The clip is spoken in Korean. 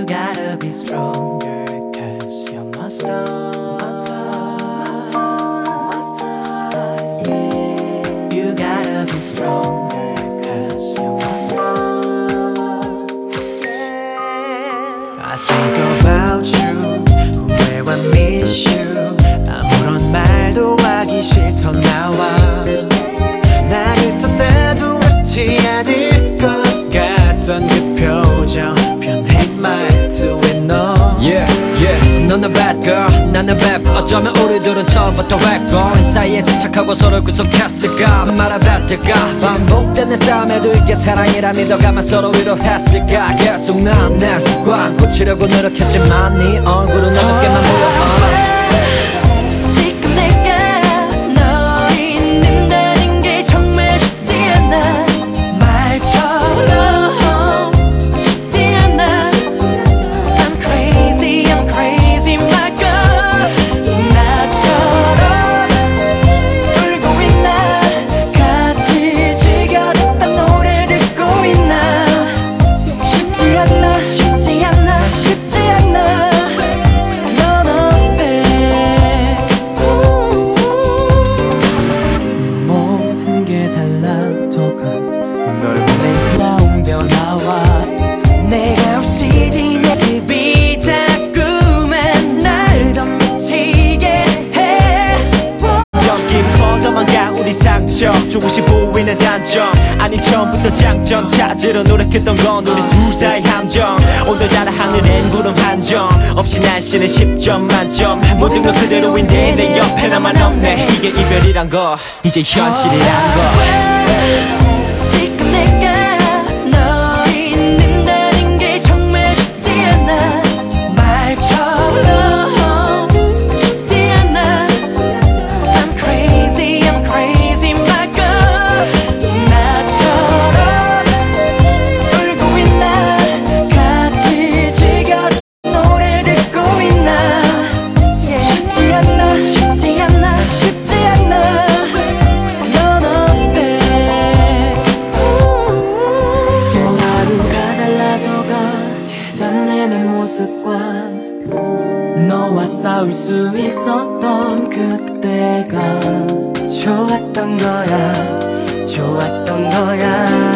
You gotta be stronger, 'cause you're my star, my star, my star, my star, yeah. You gotta be stronger, 'cause you're my star, yeah. I think about you, where I miss you. 아무런 말도 하기 싫던 나와 나를 떠나도 잊지 않을 것 같던 그 표정 변해 말투에 너 Yeah, yeah, 너는 bad girl, 나는 bad. 어쩌면 우리들은 처음부터 했고 이 사이에 집착하고 서로 구속했을까 말아봤을까 반복되는 싸움에도 이게 사랑이라 믿어가면 서로 위로했을까 계속 난 내 습관 고치려고 노력했지만 네 얼굴은 어둡게만 보여 널 보내 나온 변화와 내가 없이 지내 집이 자꾸만 날 더 미치게 해 여기 퍼져만 가 우리 상처 조금씩 보이는 단점 아니 처음부터 장점 찾으러 노력했던 건 우리 둘 사이 함정 오늘따라 하늘엔 구름 한 점 없이 날씨는 10점 만점 모든 건 그대로인데 내 옆에 나만 없네 이게 이별이란 거 이제 현실이란 거 너와 싸울 수 있었던 그때가 좋았던 거야 좋았던 거야